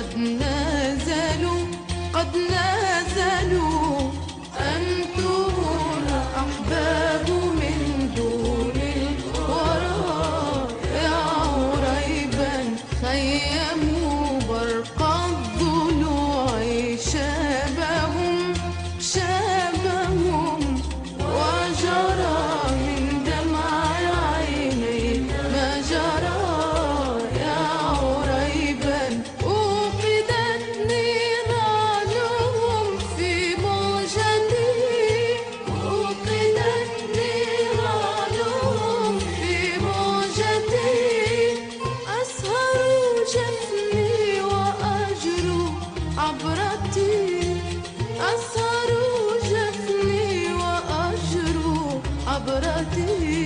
قد نزلوا قد نزلوا، أنتم الأحباب من دون الورى، يا عريبا خيموا برق الضلوع، شابهم شابهم وجرى من دمع العينين ما جرى، يا عريبا أوقدت نيرانهم في موجتي، أوقدت نيرانهم في موجتي، أسهروا جفني وأجروا عبرتي، أسهروا جفني وأجروا عبرتي.